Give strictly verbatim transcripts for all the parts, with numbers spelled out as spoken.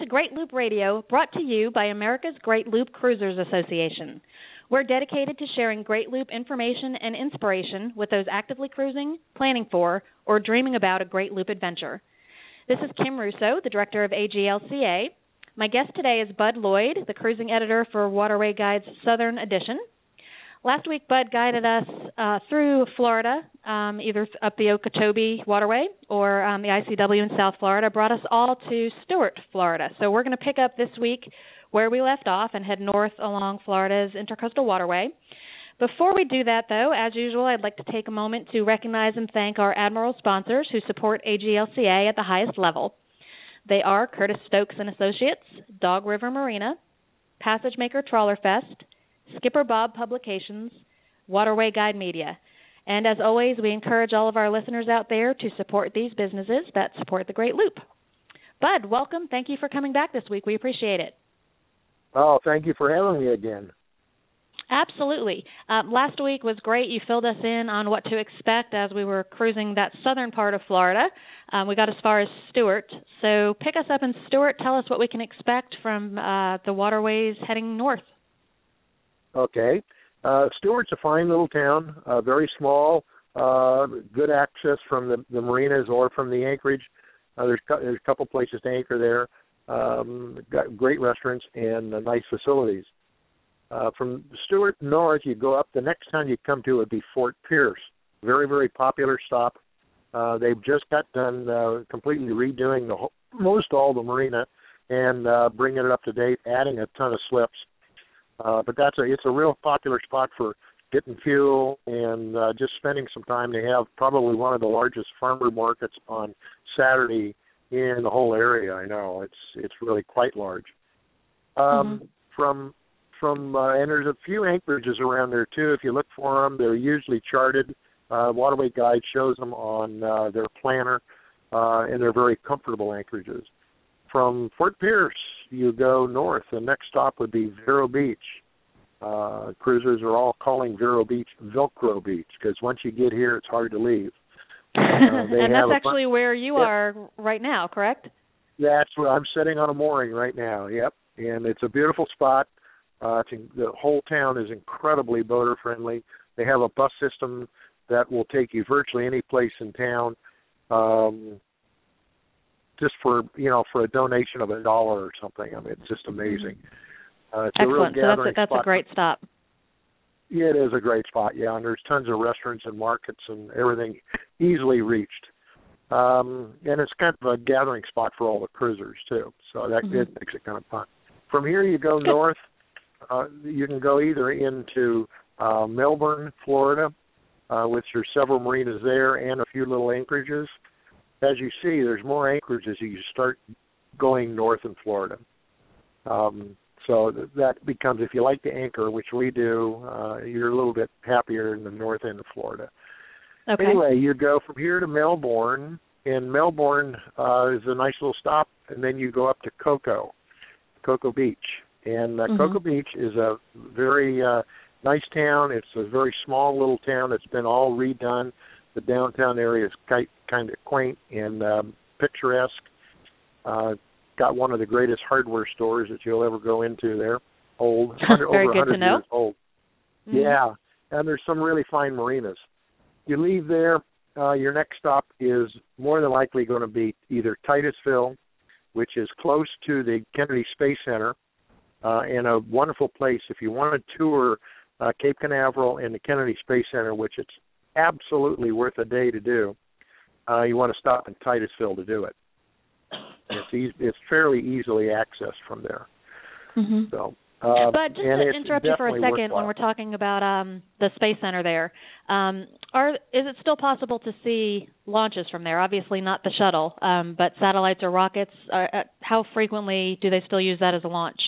Great Loop Radio, brought to you by America's Great Loop Cruisers Association. We're dedicated to sharing Great Loop information and inspiration with those actively cruising, planning for, or dreaming about a Great Loop adventure. This is Kim Russo, the director of A G L C A. My guest today is Bud Lloyd, the cruising editor for Waterway Guide's Southern Edition. Last week, Bud guided us uh, through Florida, um, either up the Okeechobee Waterway or um, the I C W in South Florida, brought us all to Stuart, Florida. So we're going to pick up this week where we left off and head north along Florida's Intercoastal Waterway. Before we do that, though, as usual, I'd like to take a moment to recognize and thank our Admiral sponsors who support A G L C A at the highest level. They are Curtis Stokes and Associates, Dog River Marina, Passage Maker Trawler Fest, Skipper Bob Publications, Waterway Guide Media. And as always, we encourage all of our listeners out there to support these businesses that support the Great Loop. Bud, welcome. Thank you for coming back this week. We appreciate it. Oh, thank you for having me again. Absolutely. Um, last week was great. You filled us in on what to expect as we were cruising that southern part of Florida. Um, we got as far as Stuart. So pick us up in Stuart. Tell us what we can expect from uh, the waterways heading north. Okay. Uh, Stuart's a fine little town, uh, very small, uh, good access from the, the marinas or from the anchorage. Uh, there's, there's a couple places to anchor there. Um, got great restaurants and uh, nice facilities. Uh, from Stuart north, you go up. The next town you come to would be Fort Pierce. Very, very popular stop. Uh, they've just got done uh, completely redoing the whole, most all the marina and uh, bringing it up to date, adding a ton of slips. Uh, but that's a it's a real popular spot for getting fuel and uh, just spending some time. They have probably one of the largest farmer markets on Saturday in the whole area. I know it's it's really quite large. Um, mm-hmm. From from uh, and there's a few anchorages around there too. If you look for them, they're usually charted. Uh, Waterway Guide shows them on uh, their planner, uh, and they're very comfortable anchorages. From Fort Pierce, you go north. The next stop would be Vero Beach. Uh, cruisers are all calling Vero Beach Velcro Beach because once you get here, it's hard to leave. Uh, and that's actually fun- where you yep. are right now, correct? That's where I'm sitting on a mooring right now, yep. And it's a beautiful spot. Uh, it's in, the whole town is incredibly boater-friendly. They have a bus system that will take you virtually any place in town. Um just for, you know, for a donation of a dollar or something. I mean, it's just amazing. Uh, it's Excellent. A real so that's, a, that's a great stop. Yeah, it is a great spot, yeah, and there's tons of restaurants and markets and everything easily reached. Um, and it's kind of a gathering spot for all the cruisers, too, so that mm-hmm. it makes it kind of fun. From here, you go north. Uh, you can go either into uh, Melbourne, Florida, uh, which there's several marinas there and a few little anchorages. As you see, there's more anchorage as you start going north in Florida. Um, so that becomes, if you like to anchor, which we do, uh, you're a little bit happier in the north end of Florida. Okay. Anyway, you go from here to Melbourne, and Melbourne uh, is a nice little stop, and then you go up to Cocoa, Cocoa Beach. And uh, mm-hmm. Cocoa Beach is a very uh, nice town. It's a very small little town that's been all redone. The downtown area is quite, kind of quaint and um, picturesque. Uh, got one of the greatest hardware stores that you'll ever go into there. Old, Very over good one hundred to know. years old. Mm-hmm. Yeah, and there's some really fine marinas. You leave there, uh, your next stop is more than likely going to be either Titusville, which is close to the Kennedy Space Center, uh, and a wonderful place. If you want to tour uh, Cape Canaveral and the Kennedy Space Center, which it's absolutely worth a day to do, uh, you want to stop in Titusville to do it. It's easy, it's fairly easily accessed from there. Mm-hmm. So, uh, but just to interrupt you for a second, worthwhile. when we're talking about um, the Space Center there, um, are is it still possible to see launches from there? Obviously not the shuttle, um, but satellites or rockets. Uh, how frequently do they still use that as a launch?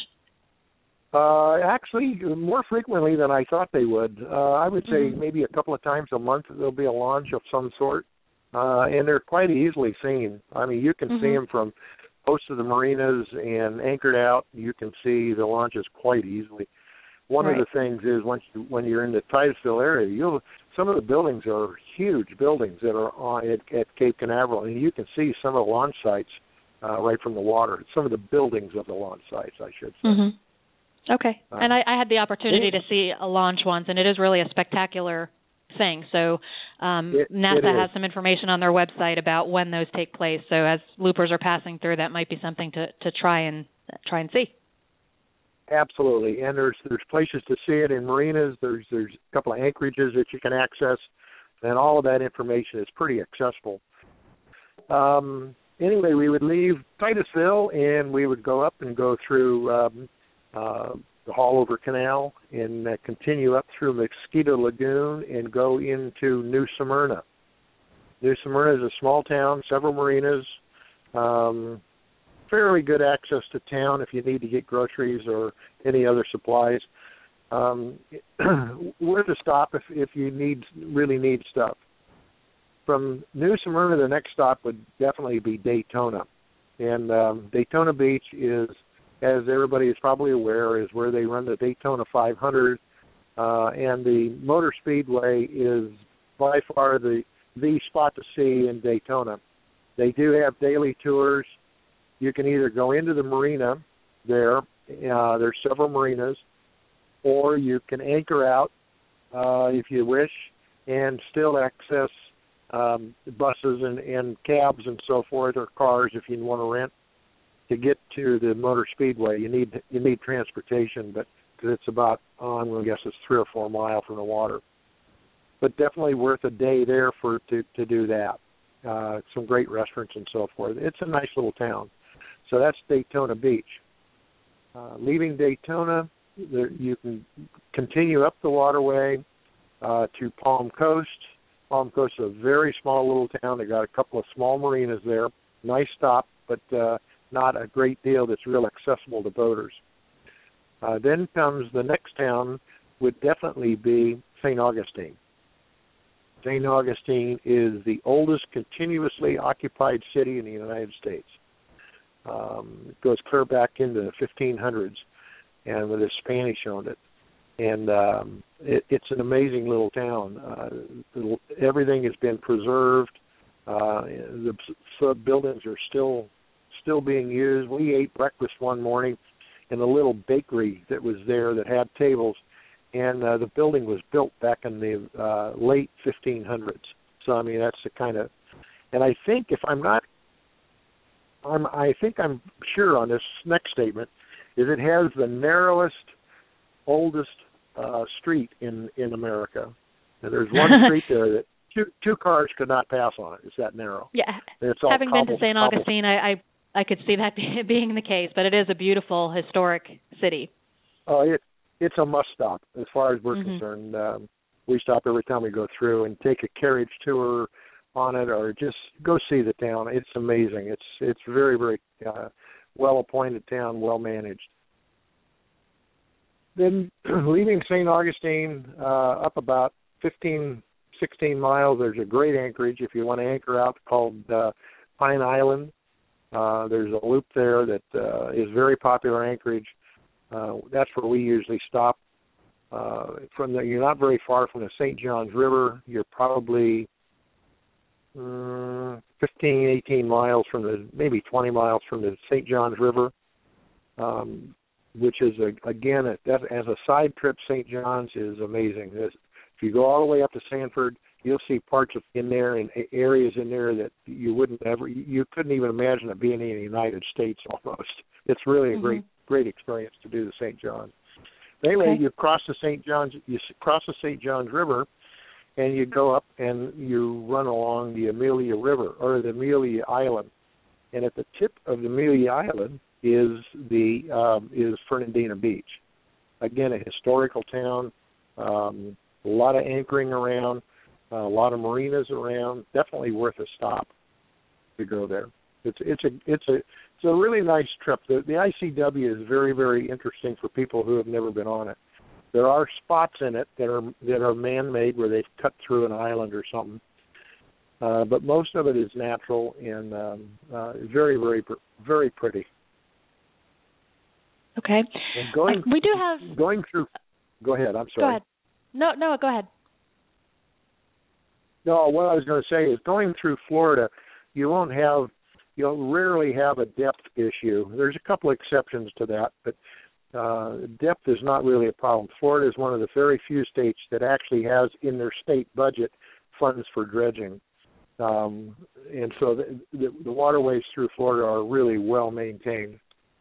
Uh, actually, more frequently than I thought they would. Uh, I would say mm-hmm. maybe a couple of times a month there'll be a launch of some sort, uh, and they're quite easily seen. I mean, you can mm-hmm. see them from most of the marinas and anchored out. You can see the launches quite easily. One right. of the things is once you, when you're in the Titusville area, you'll some of the buildings are huge buildings that are on at, at Cape Canaveral, and you can see some of the launch sites uh, right from the water. Some of the buildings of the launch sites, I should say. Mm-hmm. Okay. Uh, and I, I had the opportunity it, to see a launch once, and it is really a spectacular thing. So um, it, NASA it has some information on their website about when those take place. So as loopers are passing through, that might be something to, to try and try and see. Absolutely, and there's there's places to see it in marinas. There's there's a couple of anchorages that you can access, and all of that information is pretty accessible. Um, anyway, we would leave Titusville, and we would go up and go through um, uh, the Haulover Canal and uh, continue up through Mosquito Lagoon and go into New Smyrna. New Smyrna is a small town, several marinas. Um, fairly good access to town if you need to get groceries or any other supplies. Um, where to stop if, if you need really need stuff. From New Smyrna, the next stop would definitely be Daytona. And um, Daytona Beach is, as everybody is probably aware, is where they run the Daytona five hundred. Uh, and the Motor Speedway is by far the, the spot to see in Daytona. They do have daily tours. You can either go into the marina there, uh, there's several marinas, or you can anchor out uh, if you wish and still access um, buses and, and cabs and so forth, or cars if you want to rent to get to the Motor Speedway. You need you need transportation, but because it's about, oh, I'm going to guess it's three or four miles from the water. But definitely worth a day there for to, to do that. Uh, some great restaurants and so forth. It's a nice little town. So that's Daytona Beach. Uh, leaving Daytona, there, you can continue up the waterway uh, to Palm Coast. Palm Coast is a very small little town. They got a couple of small marinas there. Nice stop, but uh, not a great deal that's real accessible to boaters. Uh, then comes the next town would definitely be Saint Augustine. Saint Augustine is the oldest continuously occupied city in the United States. Um, it goes clear back into the fifteen hundreds, and with the Spanish owned it. And um, it, it's an amazing little town. Uh, everything has been preserved. Uh, the sub buildings are still still being used. We ate breakfast one morning in a little bakery that was there that had tables, and uh, the building was built back in the uh, late fifteen hundreds. So I mean that's the kind of, and I think if I'm not. I'm, I think I'm sure on this next statement is it has the narrowest, oldest uh, street in, in America. And there's one street there that two two cars could not pass on it. It's that narrow. Yeah. It's all Having cobbled, been to Saint Augustine, I, I I could see that being the case, but it is a beautiful historic city. Oh, it it's a must stop as far as we're mm-hmm. concerned. Um, we stop every time we go through and take a carriage tour on it, or just go see the town. It's amazing. It's it's very, very uh, well-appointed town, well-managed. Then leaving Saint Augustine uh, up about fifteen, sixteen miles, there's a great anchorage if you want to anchor out called uh, Pine Island. Uh, there's a loop there that uh, is very popular anchorage. Uh, that's where we usually stop. Uh, from the, you're not very far from the Saint Johns River. You're probably Uh, fifteen, eighteen miles from the, maybe twenty miles from the Saint Johns River, um, which is, a, again, a, that, as a side trip, Saint Johns is amazing. There's, if you go all the way up to Sanford, you'll see parts of in there and areas in there that you wouldn't ever, you couldn't even imagine it being in the United States almost. It's really a mm-hmm. great, great experience to do the Saint Johns. Anyway, okay. you cross the Saint Johns, you cross the Saint Johns River, and you go up and you run along the Amelia River, or the Amelia Island. And at the tip of the Amelia Island is the um, is Fernandina Beach. Again, a historical town, um, a lot of anchoring around, uh, a lot of marinas around. Definitely worth a stop to go there. It's it's a it's a it's a really nice trip. The, the I C W is very, very interesting for people who have never been on it. There are spots in it that are that are man-made where they've cut through an island or something, uh, but most of it is natural and um, uh, very, very, very pretty. Okay. And going, uh, we do have going through. Go ahead. I'm sorry. Go ahead. No, no, go ahead. No, what I was going to say is going through Florida, you won't have you'll rarely have a depth issue. There's a couple exceptions to that, but uh, depth is not really a problem. Florida is one of the very few states that actually has in their state budget funds for dredging. Um, and so the, the, the waterways through Florida are really well maintained.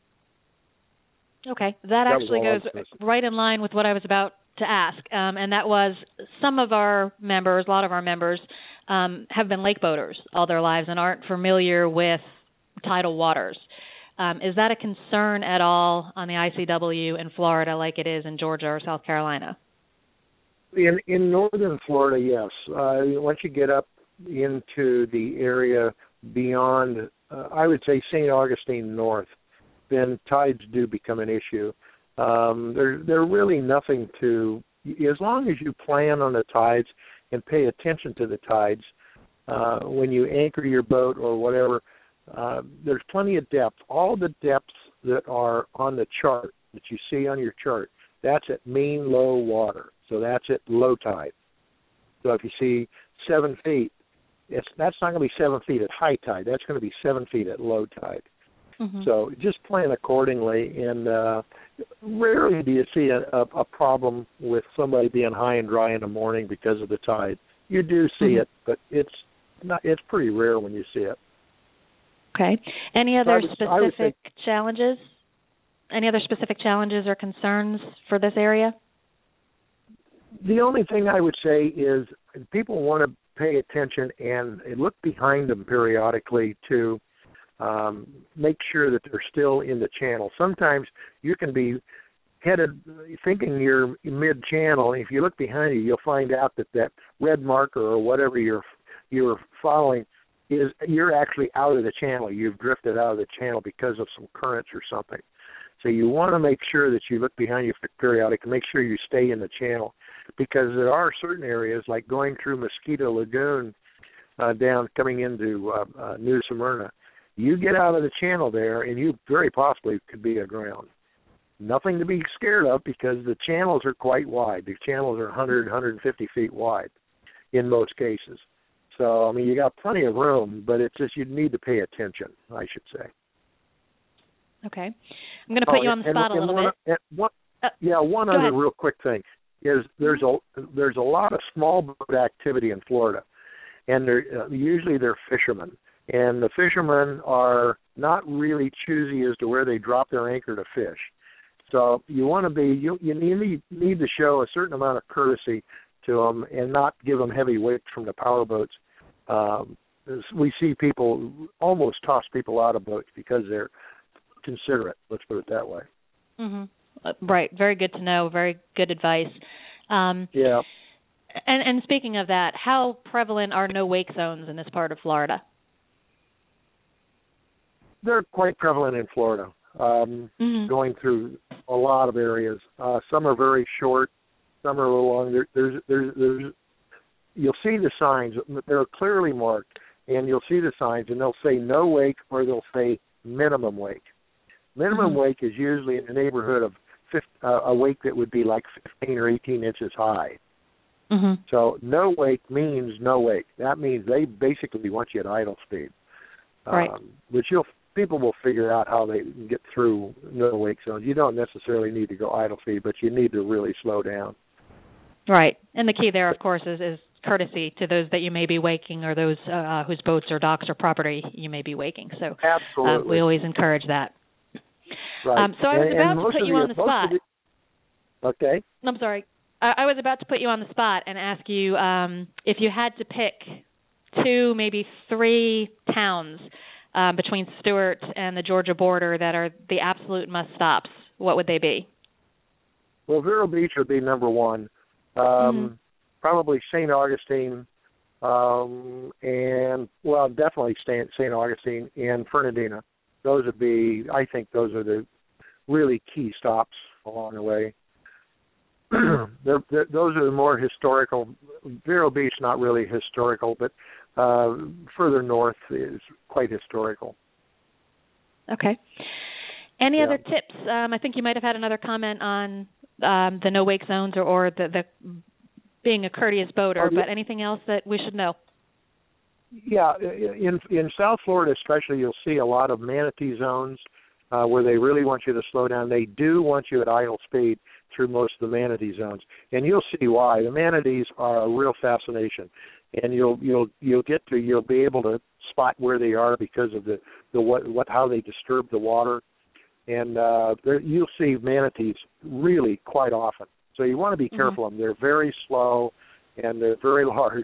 Okay, that, that actually goes right in line with what I was about to ask, um, and that was some of our members, a lot of our members, um, have been lake boaters all their lives and aren't familiar with tidal waters. Um, is that a concern at all on the I C W in Florida like it is in Georgia or South Carolina? In in northern Florida, yes. Uh, once you get up into the area beyond, uh, I would say Saint Augustine north, then tides do become an issue. Um, they're, they're really nothing to, as long as you plan on the tides and pay attention to the tides, uh, when you anchor your boat or whatever, uh, there's plenty of depth. All the depths that are on the chart, that you see on your chart, that's at mean low water. So that's at low tide. So if you see seven feet, it's, that's not going to be seven feet at high tide. That's going to be seven feet at low tide. Mm-hmm. So just plan accordingly, and uh, rarely do you see a, a, a problem with somebody being high and dry in the morning because of the tide. You do see mm-hmm. it, but it's not. It's pretty rare when you see it. Okay. Any other so I would, specific I say, challenges? Any other specific challenges or concerns for this area? The only thing I would say is people want to pay attention and look behind them periodically to um, make sure that they're still in the channel. Sometimes you can be headed thinking you're mid-channel, and if you look behind you, you'll find out that that red marker or whatever you're you're following is you're actually out of the channel. You've drifted out of the channel because of some currents or something. So you want to make sure that you look behind you periodically, make sure you stay in the channel, because there are certain areas like going through Mosquito Lagoon uh, down coming into uh, uh, New Smyrna. You get out of the channel there, and you very possibly could be aground. Nothing to be scared of because the channels are quite wide. The channels are one hundred, one hundred fifty feet wide in most cases. So, I mean, you got plenty of room, but it's just you need to pay attention, I should say. Okay. I'm going to put oh, you on the and, spot and a little one, bit. One, uh, yeah, one other ahead. real quick thing is there's a there's a lot of small boat activity in Florida, and they're uh, usually they're fishermen, and the fishermen are not really choosy as to where they drop their anchor to fish. So you want to be you you need need to show a certain amount of courtesy to them and not give them heavy weights from the power boats. Um, we see people almost toss people out of boats because they're considerate. Let's put it that way. Mm-hmm. Uh, right. Very good to know. Very good advice. Um, yeah. And, and speaking of that, how prevalent are no wake zones in this part of Florida? They're quite prevalent in Florida. Um, mm-hmm. Going through a lot of areas. Uh, some are very short. Some are a little longer. There's, there's, there's. You'll see the signs. They're clearly marked, and you'll see the signs, and they'll say no wake or they'll say minimum wake. Minimum mm-hmm. wake is usually in the neighborhood of fifty, uh, a wake that would be like fifteen or eighteen inches high. Mm-hmm. So no wake means no wake. That means they basically want you at idle speed. Right. Um, which you'll people will figure out how they can get through no wake zones. You don't necessarily need to go idle speed, but you need to really slow down. Right. And the key there, of course, is, is courtesy to those that you may be waking or those uh, whose boats or docks or property you may be waking. So absolutely, uh, we always encourage that. Right. Um, so I was and, about and to put you the, on the spot. The, okay. I'm sorry. I, I was about to put you on the spot and ask you um, if you had to pick two, maybe three towns um, between Stuart and the Georgia border that are the absolute must-stops, what would they be? Well, Vero Beach would be number one. Um, mm-hmm. Probably Saint Augustine, um, and, well, definitely Saint Augustine and Fernandina. Those would be, I think those are the really key stops along the way. they're, they're, those are the more historical. Vero Beach, not really historical, but uh, further north is quite historical. Okay. Any yeah. other tips? Um, I think you might have had another comment on um, the no-wake zones or, or the, the being a courteous boater, oh, yeah. but anything else that we should know? Yeah, in in South Florida especially, you'll see a lot of manatee zones uh, where they really want you to slow down. They do want you at idle speed through most of the manatee zones, and you'll see why. The manatees are a real fascination, and you'll you'll you'll get to you'll be able to spot where they are because of the the what what how they disturb the water, and uh, there, you'll see manatees really quite often. So you want to be careful mm-hmm. of them. They're very slow, and they're very large.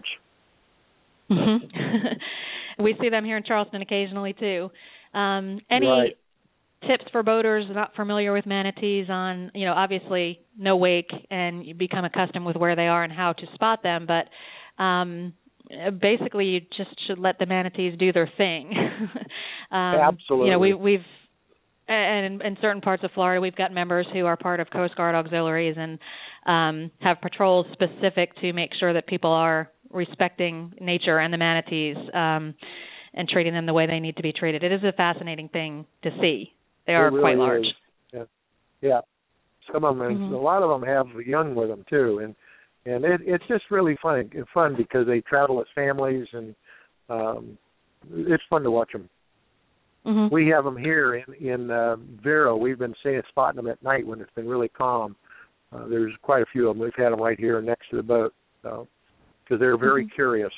Mm-hmm. We see them here in Charleston occasionally too. Um, any right. tips for boaters not familiar with manatees on, you know, obviously no wake and you become accustomed with where they are and how to spot them, but um, basically you just should let the manatees do their thing. um, Absolutely. You know, we, we've and in, in certain parts of Florida, we've got members who are part of Coast Guard auxiliaries and um, have patrols specific to make sure that people are respecting nature and the manatees um, and treating them the way they need to be treated. It is a fascinating thing to see. They are really quite large. Yeah. yeah, some of them, mm-hmm. a lot of them have young with them too, and and it, it's just really fun. Fun because they travel as families, and um, it's fun to watch them. Mm-hmm. We have them here in in uh, Vero. We've been seeing spotting them at night when it's been really calm. Uh, there's quite a few of them. We've had them right here next to the boat, so because they're very mm-hmm. curious.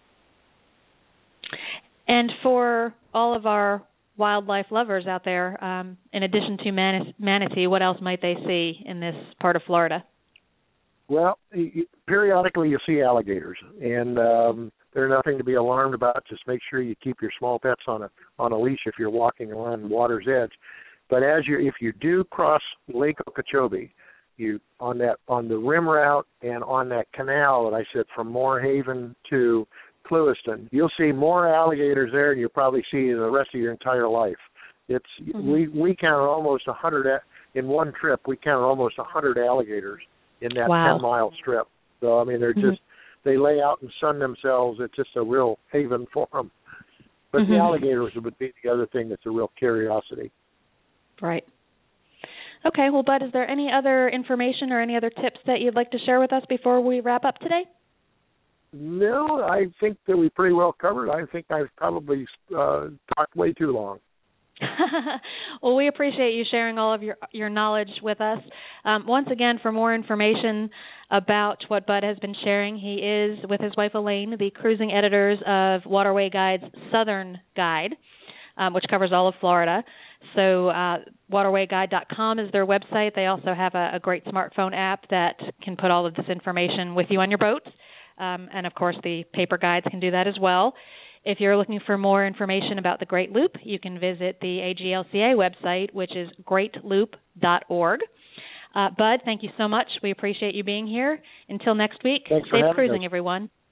And for all of our wildlife lovers out there, um, in addition to man- manatee, what else might they see in this part of Florida? Well, periodically you see alligators, and um, they're nothing to be alarmed about. Just make sure you keep your small pets on a on a leash if you're walking along the water's edge. But as you, if you do cross Lake Okeechobee, you on that on the rim route and on that canal that I said from Moorhaven to Clewiston, you'll see more alligators there than you'll probably see the rest of your entire life. It's mm-hmm. we we count almost a hundred in one trip. We count almost a hundred alligators in that wow. ten mile strip. So I mean, they're mm-hmm. just they lay out and sun themselves. It's just a real haven for them. But mm-hmm. the alligators would be the other thing that's a real curiosity. Right. Okay. Well, Bud, is there any other information or any other tips that you'd like to share with us before we wrap up today? No, I think that we pretty well covered. I think I've probably uh, talked way too long. Well, we appreciate you sharing all of your your knowledge with us. Um, once again, for more information about what Bud has been sharing, he is, with his wife Elaine, the cruising editors of Waterway Guide's Southern Guide, um, which covers all of Florida. So uh, waterway guide dot com is their website. They also have a, a great smartphone app that can put all of this information with you on your boats. Um, and, of course, the paper guides can do that as well. If you're looking for more information about the Great Loop, you can visit the A G L C A website, which is great loop dot org. Uh, Bud, thank you so much. We appreciate you being here. Until next week, Thanks safe cruising, us. everyone.